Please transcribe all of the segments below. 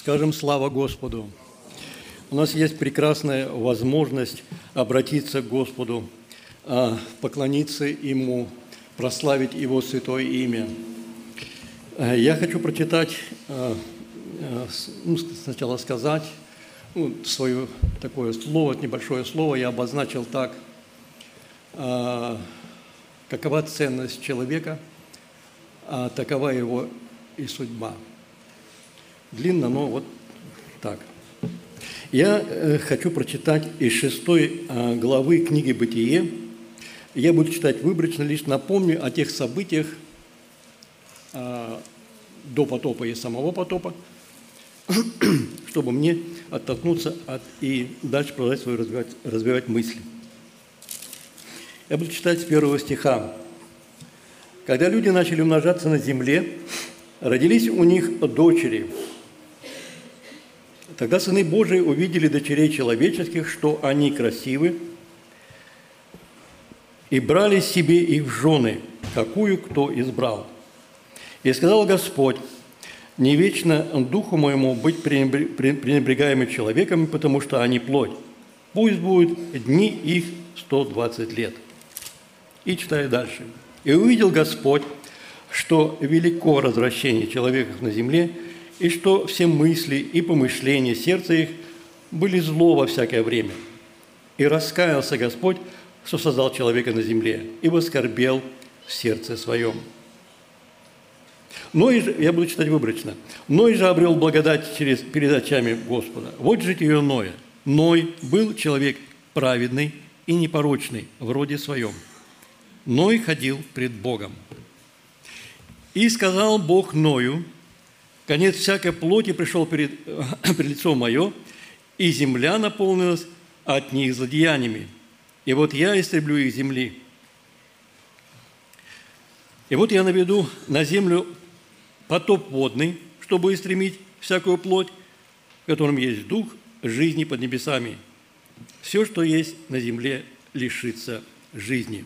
Скажем слава Господу. У нас есть прекрасная возможность обратиться к Господу, поклониться Ему, прославить Его святое имя. Я хочу прочитать, сначала сказать свое такое слово, небольшое слово, я обозначил так: какова ценность человека, такова его и судьба. Длинно, но вот так. Я хочу прочитать из 6 главы книги «Бытие». Я буду читать выборочно, лишь напомню о тех событиях до потопа и самого потопа, чтобы мне оттолкнуться и дальше продолжать свою развивать мысли. Я буду читать с 1 стиха. «Когда люди начали умножаться на земле, родились у них дочери. Тогда сыны Божии увидели дочерей человеческих, что они красивы, и брали себе их в жены, какую кто избрал. И сказал Господь: не вечно духу моему быть пренебрегаемым человеком, потому что они плоть. Пусть будут дни их 120 лет». И читаю дальше. «И увидел Господь, что велико развращение человеков на земле, и что все мысли и помышления сердца их были зло во всякое время. И раскаялся Господь, что создал человека на земле, и воскорбел в сердце своем». Ной же, я буду читать выборочно. «Ной же обрел благодать перед очами Господа. Вот житие Ноя. Ной был человек праведный и непорочный в роде своем. Ной ходил пред Богом. И сказал Бог Ною: конец всякой плоти пришел пред лицо мое, и земля наполнилась от них злодеяниями. И вот я истреблю их земли. И вот я наведу на землю потоп водный, чтобы истремить всякую плоть, в котором есть дух жизни под небесами. Все, что есть на земле, лишится жизни».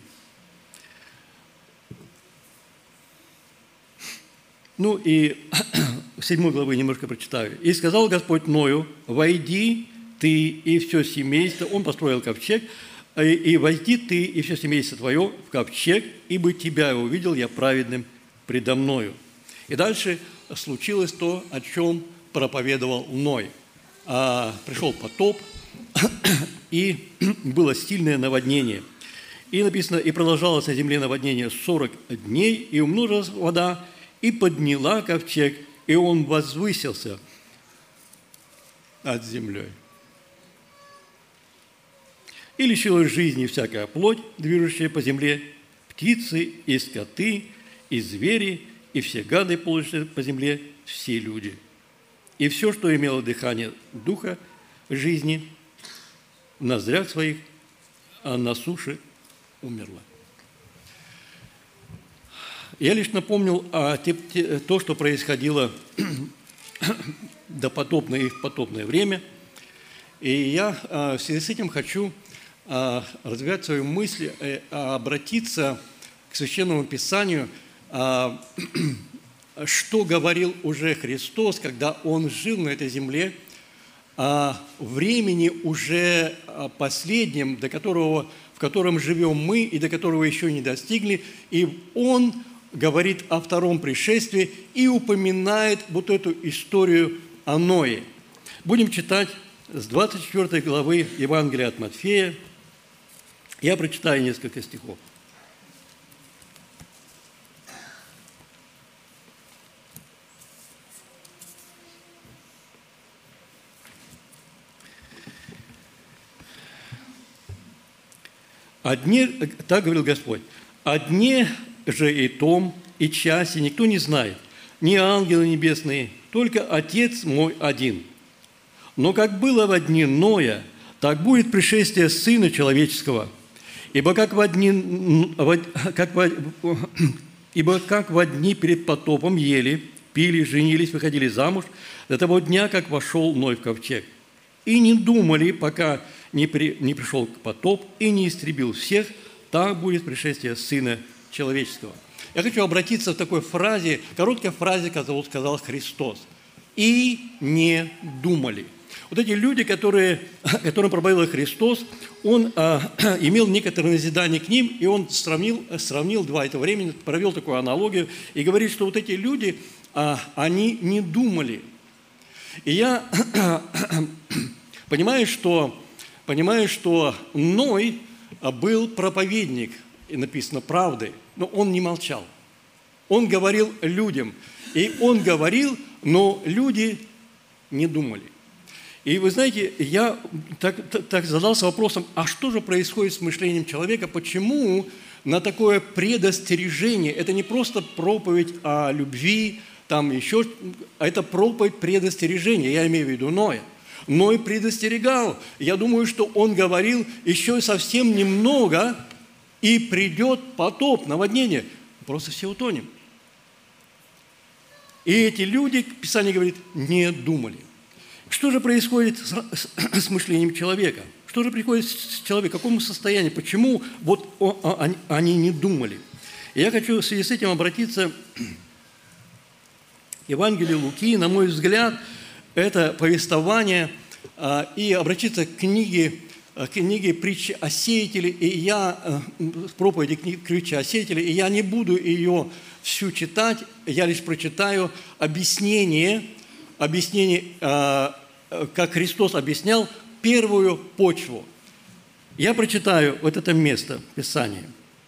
Ну и 7 главы немножко прочитаю. «И сказал Господь Ною: войди ты и все семейство». Он построил ковчег. «И войди ты и все семейство твое в ковчег, ибо тебя увидел я праведным предо мною». И дальше случилось то, о чем проповедовал Ной. Пришел потоп, и было сильное наводнение. И написано: «И продолжалось на земле наводнение 40 дней, и умножилась вода, и подняла ковчег, и он возвысился над землей. И лишилась жизни всякая плоть, движущая по земле, птицы и скоты, и звери, и все гады, ползущие по земле, все люди. И все, что имело дыхание духа жизни, в ноздрях своих, а на суше умерло». Я лишь напомнил то, что происходило допотопное и в потопное время. И я в связи с этим хочу развивать свою мысль, обратиться к Священному Писанию, что говорил уже Христос, когда Он жил на этой земле, о времени уже последнем, в котором живем мы и до которого еще не достигли. И Он говорит о втором пришествии и упоминает вот эту историю о Ное. Будем читать с 24 главы Евангелия от Матфея. Я прочитаю несколько стихов. Так говорил Господь: «О дне же и том, и часе никто не знает, ни ангелы небесные, только Отец мой один. Но как было во дни Ноя, так будет пришествие Сына Человеческого. Ибо как во дни перед потопом ели, пили, женились, выходили замуж, до того дня, как вошел Ной в ковчег. И не думали, пока не пришел потоп и не истребил всех, так будет пришествие Сына Человеческого». Я хочу обратиться в такой фразе, короткой фразе, которую сказал Христос. и не думали». Вот эти люди, которым проповедовал Христос, Он имел некоторое назидание к ним, и Он сравнил два этого времени, провел такую аналогию, и говорит, что вот эти люди, они не думали. И я понимаю, что Ной был проповедник, и написано, правды, но он не молчал. Он говорил людям, и он говорил, но люди не думали. И вы знаете, я так задался вопросом, а что же происходит с мышлением человека, почему на такое предостережение, это не просто проповедь о любви, там еще, а это проповедь предостережения, я имею в виду Ноя. Ной предостерегал, я думаю, что он говорил еще совсем немного, и придет потоп, наводнение, просто все утонем. И эти люди, Писание говорит, не думали. Что же происходит с мышлением человека? Что же приходит с человеком? К какому состоянию? Почему вот они не думали? И я хочу в связи с этим обратиться к Евангелию Луки. На мой взгляд, это повествование, и обратиться к книге притчи о сеятеле, и я, проповеди притчи о сеятеле, и я не буду ее всю читать, я лишь прочитаю объяснение, как Христос объяснял первую почву. Я прочитаю вот это место Писания.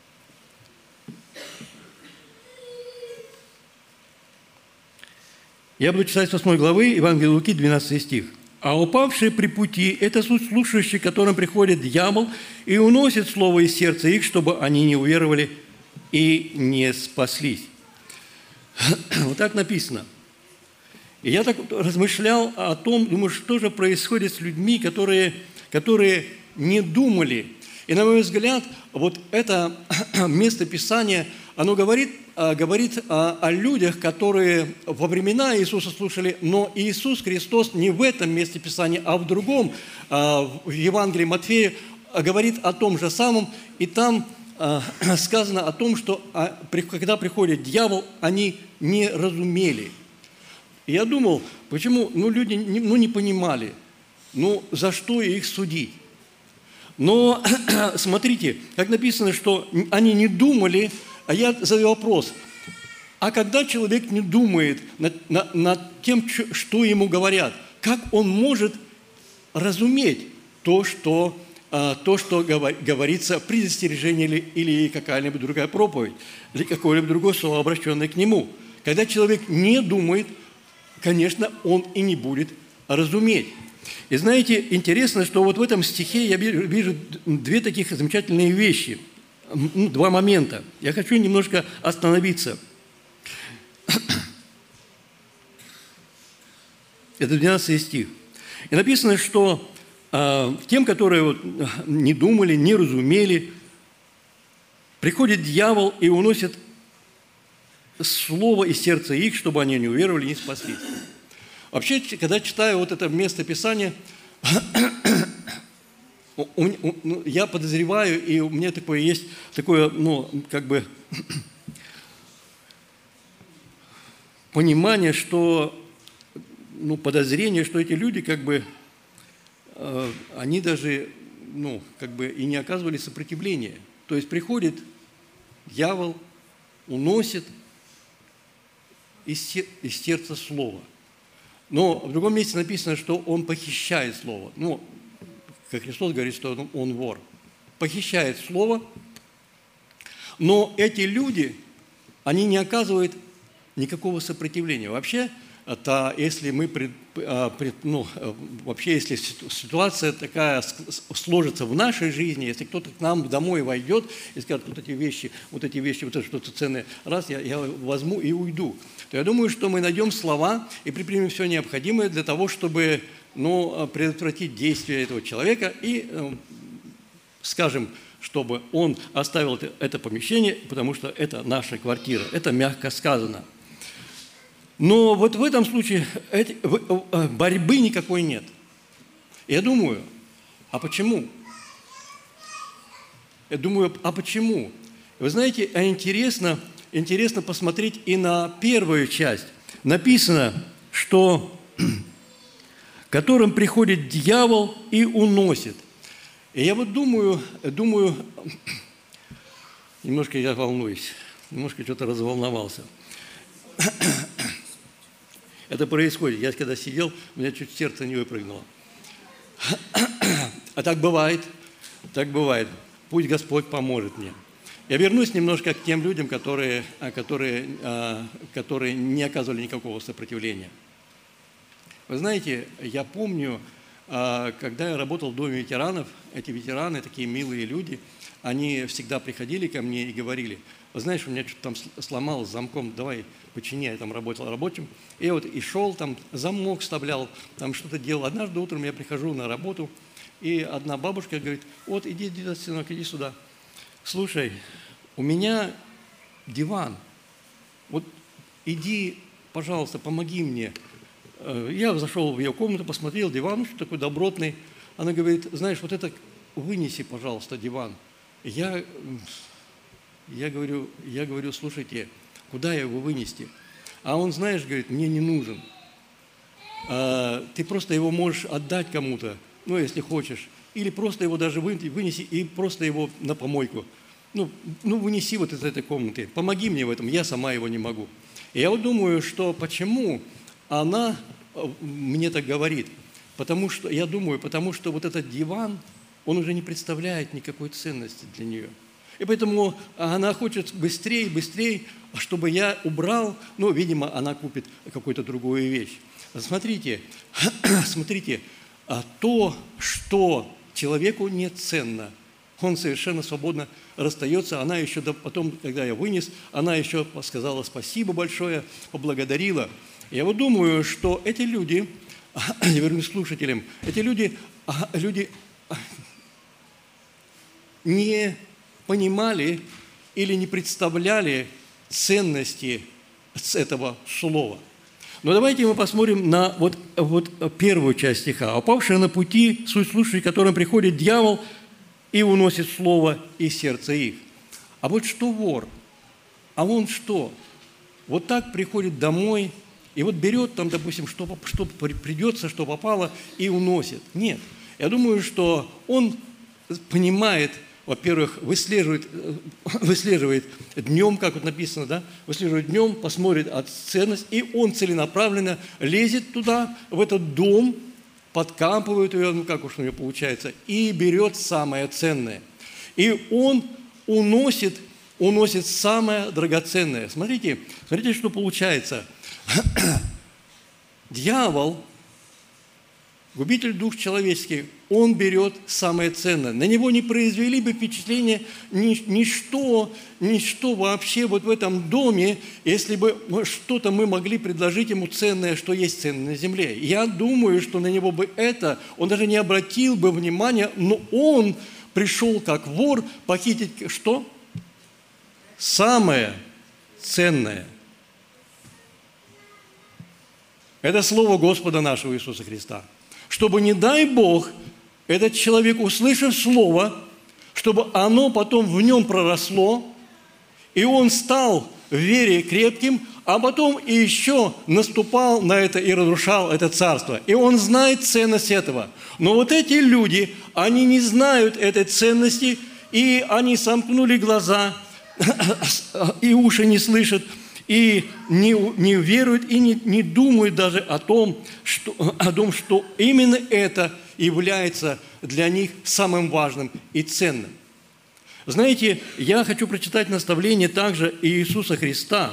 Я буду читать с 8 главы Евангелия Луки, 12 стих. «А упавшие при пути – это слушающие, к которым приходит дьявол и уносит слово из сердца их, чтобы они не уверовали и не спаслись». Вот так написано. И я так размышлял о том, думаю, что же происходит с людьми, которые не думали. И, на мой взгляд, вот это место Писания, оно говорит о людях, которые во времена Иисуса слушали, но Иисус Христос не в этом месте Писания, а в другом, в Евангелии Матфея, говорит о том же самом, и там сказано о том, что когда приходит дьявол, они не разумели. И я думал, почему люди не понимали, за что их судить. Но смотрите, как написано, что они не думали, а я задаю вопрос, а когда человек не думает над тем, что ему говорят, как он может разуметь то, что говорится предостережение или какая-либо другая проповедь, или какое-либо другое слово, обращенное к нему? Когда человек не думает, конечно, он и не будет разуметь. И знаете, интересно, что вот в этом стихе я вижу две таких замечательные вещи, два момента. Я хочу немножко остановиться. Это 12 стих. И написано, что тем, которые не думали, не разумели, приходит дьявол и уносит слово из сердца их, чтобы они не уверовали и не спаслись. Вообще, когда читаю вот это место Писания, я подозреваю, и у меня есть такое, понимание, что, подозрение, что эти люди, они даже, и не оказывали сопротивления. То есть приходит дьявол, уносит из сердца слово. Но в другом месте написано, что он похищает слово. Как Христос говорит, что он вор. Похищает слово, но эти люди, они не оказывают никакого сопротивления. Вообще, если если ситуация такая сложится в нашей жизни, если кто-то к нам домой войдет и скажет, вот эти вещи, вот это что-то ценное, я возьму и уйду, то я думаю, что мы найдем слова и предпримем все необходимое для того, чтобы предотвратить действия этого человека и скажем, чтобы он оставил это помещение, потому что это наша квартира. Это мягко сказано. Но вот в этом случае борьбы никакой нет. Я думаю, а почему? Почему? Вы знаете, интересно посмотреть и на первую часть. Написано, что которым приходит дьявол и уносит. И я вот думаю, немножко я волнуюсь, немножко что-то разволновался. Это происходит. Я когда сидел, у меня чуть сердце не выпрыгнуло. А так бывает, так бывает. Пусть Господь поможет мне. Я вернусь немножко к тем людям, которые не оказывали никакого сопротивления. Вы знаете, я помню, когда я работал в Доме ветеранов, эти ветераны, такие милые люди, они всегда приходили ко мне и говорили: знаешь, у меня что-то там сломалось с замком, давай почини, я там работал рабочим. И я вот и шел, там замок вставлял, там что-то делал. Однажды утром я прихожу на работу, и одна бабушка говорит: вот иди, сынок, иди сюда. Слушай, у меня диван, вот иди, пожалуйста, помоги мне. Я зашел в ее комнату, посмотрел, диван, что такой добротный. Она говорит: знаешь, вот это вынеси, пожалуйста, диван. Я говорю, слушайте, куда его вынести? А он, знаешь, говорит, мне не нужен. Ты просто его можешь отдать кому-то, ну, если хочешь. Или просто его даже вынеси и просто его на помойку. Ну, вынеси вот из этой комнаты. Помоги мне в этом, я сама его не могу. И я вот думаю, что почему она мне так говорит. Потому что вот этот диван, он уже не представляет никакой ценности для нее. И поэтому она хочет быстрее, чтобы я убрал, ну, видимо, она купит какую-то другую вещь. Смотрите, то, что человеку не ценно, он совершенно свободно расстается. Она еще потом, когда я вынес, она еще сказала спасибо большое, поблагодарила. Я вот думаю, что эти люди, я вернусь к слушателям, эти люди не понимали или не представляли ценности этого слова. Но давайте мы посмотрим на вот первую часть стиха. «Упавшие на пути, суть слушателей, которым приходит дьявол и уносит слово из сердца их». А вот что вор? А он что? Вот так приходит домой и вот берет там, допустим, что придется, что попало, и уносит. Нет. Я думаю, что он понимает, во-первых, выслеживает днем, как вот написано, да, выслеживает днем, посмотрит от ценность, и он целенаправленно лезет туда, в этот дом, подкапывает ее, ну как уж у него получается, и берет самое ценное. И он уносит самое драгоценное. Смотрите, что получается. Дьявол, губитель душ человеческих, он берет самое ценное. На него не произвели бы впечатление ничто вообще вот в этом доме, если бы что-то мы могли предложить ему ценное, что есть ценное на земле. Я думаю, что на него бы он даже не обратил бы внимания, но он пришел как вор похитить что? Самое ценное. Это слово Господа нашего Иисуса Христа. Чтобы, не дай Бог, этот человек, услышав слово, чтобы оно потом в нем проросло, и он стал в вере крепким, а потом и еще наступал на это и разрушал это царство. И он знает ценность этого. Но вот эти люди, они не знают этой ценности, и они сомкнули глаза, и уши не слышат, и не веруют, и не думают даже о том, что именно это является для них самым важным и ценным. Знаете, я хочу прочитать наставление также Иисуса Христа.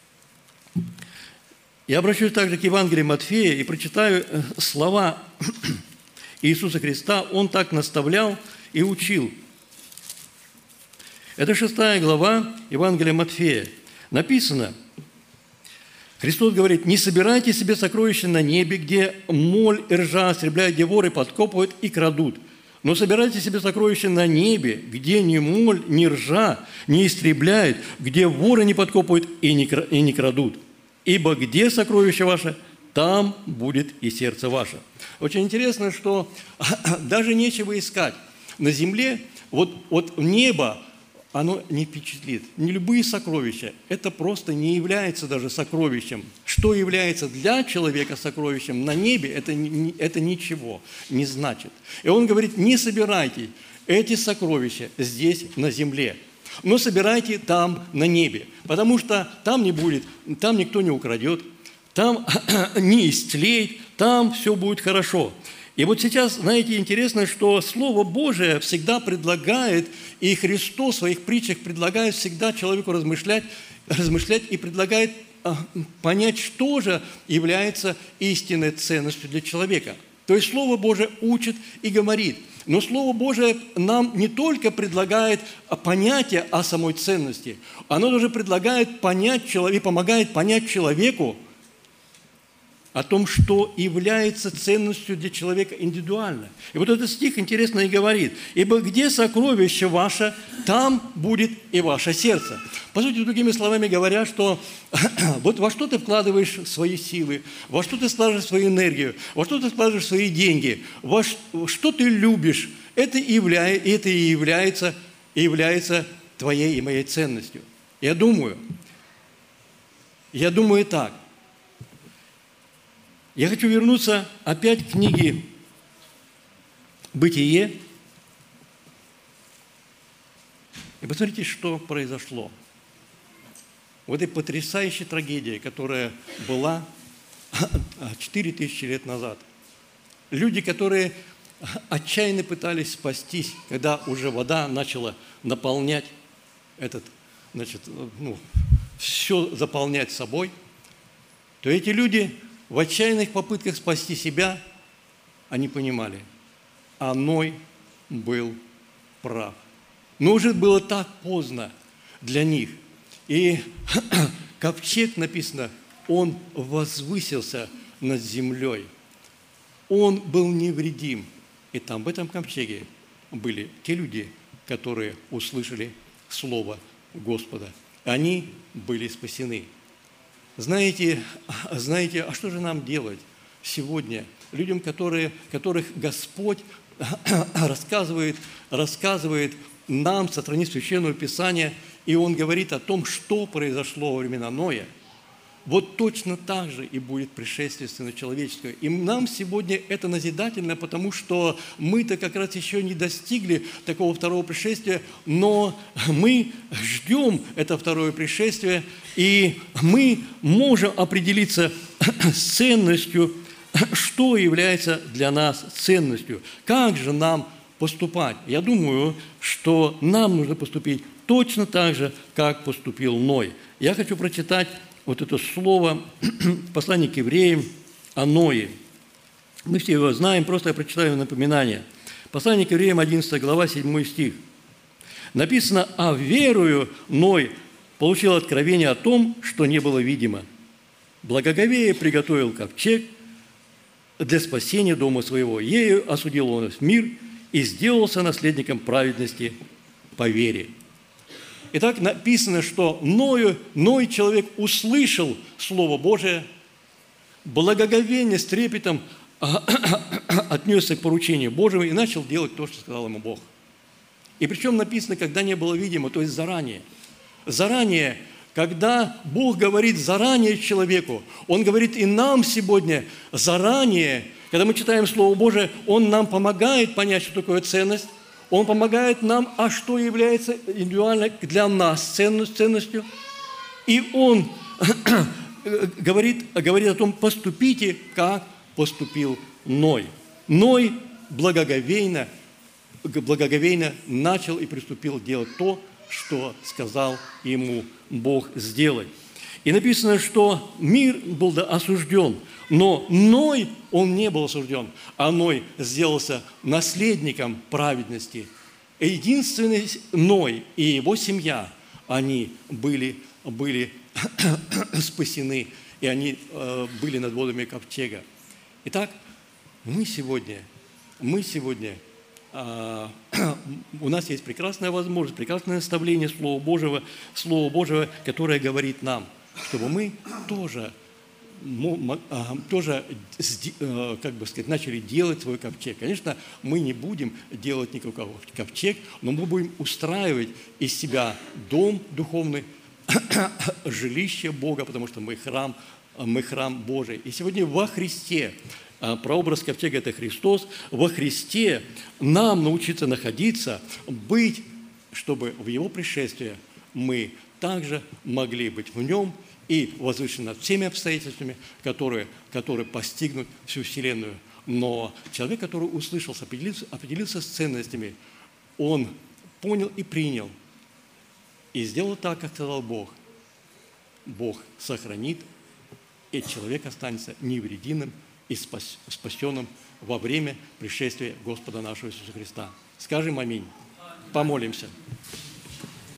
Я обращусь также к Евангелию Матфея и прочитаю слова Иисуса Христа. Он так наставлял и учил. Это 6 глава Евангелия Матфея. Написано, Христос говорит: «Не собирайте себе сокровища на небе, где моль и ржа истребляют, где воры подкопывают и крадут. Но собирайте себе сокровища на небе, где ни моль, ни ржа не истребляют, где воры не подкопывают и не крадут. Ибо где сокровище ваше, там будет и сердце ваше». Очень интересно, что даже нечего искать. На земле вот небо, оно не впечатлит. Не любые сокровища. Это просто не является даже сокровищем. Что является для человека сокровищем на небе, это ничего не значит. И он говорит, не собирайте эти сокровища здесь, на земле, но собирайте там, на небе, потому что там не будет, там никто не украдет, там не истлеет, там все будет хорошо. И вот сейчас, знаете, интересно, что Слово Божие всегда предлагает, и Христос в своих притчах предлагает всегда человеку размышлять и предлагает понять, что же является истинной ценностью для человека. То есть Слово Божие учит и говорит. Но Слово Божие нам не только предлагает понятие о самой ценности, оно даже предлагает понять и помогает понять человеку о том, что является ценностью для человека индивидуально. И вот этот стих интересно и говорит: «Ибо где сокровище ваше, там будет и ваше сердце». По сути, другими словами говоря, что вот во что ты вкладываешь свои силы, во что ты вкладываешь свою энергию, во что ты вкладываешь свои деньги, во что ты любишь, это и является твоей и моей ценностью. Я думаю так. Я хочу вернуться опять к книге «Бытие». И посмотрите, что произошло. В этой потрясающей трагедии, которая была 4000 лет назад. Люди, которые отчаянно пытались спастись, когда уже вода начала наполнять все заполнять собой, то эти люди в отчаянных попытках спасти себя, они понимали, а Ной был прав. Но уже было так поздно для них. И ковчег, написано, он возвысился над землей. Он был невредим. И там, в этом ковчеге, были те люди, которые услышали Слово Господа. Они были спасены. Знаете, а что же нам делать сегодня людям, которых Господь рассказывает нам, сохранив Священное Писание, и Он говорит о том, что произошло во времена Ноя? Вот точно так же и будет пришествие Сына Человеческого. И нам сегодня это назидательно, потому что мы-то как раз еще не достигли такого второго пришествия, но мы ждем это второе пришествие, и мы можем определиться с ценностью, что является для нас ценностью. Как же нам поступать? Я думаю, что нам нужно поступить точно так же, как поступил Ной. Я хочу прочитать вот это слово в послании к евреям о Ное. Мы все его знаем, просто я прочитаю напоминание. Послание к евреям, 11 глава, 7 стих. Написано: «А верою Ной получил откровение о том, что не было видимо. Благоговея приготовил ковчег для спасения дома своего. Ею осудил он мир и сделался наследником праведности по вере». Итак, написано, что Ной человек услышал Слово Божие, благоговейно, с трепетом отнесся к поручению Божьему и начал делать то, что сказал ему Бог. И причем написано, когда не было видимо, то есть заранее. Заранее, когда Бог говорит заранее человеку, Он говорит и нам сегодня заранее, когда мы читаем Слово Божие, Он нам помогает понять, что такое ценность. Он помогает нам, а что является индивидуально для нас ценностью. И Он говорит о том, поступите, как поступил Ной. Ной благоговейно начал и приступил делать то, что сказал ему Бог сделать. И написано, что мир был осужден, но Ной, он не был осужден, а Ной сделался наследником праведности. И единственный Ной и его семья, они были спасены, и они были над водами ковчега. Итак, мы сегодня у нас есть прекрасная возможность, прекрасное наставление Слова Божьего, которое говорит нам, чтобы мы тоже тоже, как бы сказать, начали делать свой ковчег. Конечно, мы не будем делать никакой ковчег, но мы будем устраивать из себя дом духовный, жилище Бога, потому что мы храм Божий. И сегодня во Христе, прообраз ковчега – это Христос, во Христе нам научиться находиться, быть, чтобы в Его пришествии мы также могли быть в Нем и возвышены над всеми обстоятельствами, которые постигнут всю Вселенную. Но человек, который услышался, определился с ценностями, он понял и принял, и сделал так, как сказал Бог. Бог сохранит, и человек останется невредимым и спасенным во время пришествия Господа нашего Иисуса Христа. Скажем аминь. Помолимся.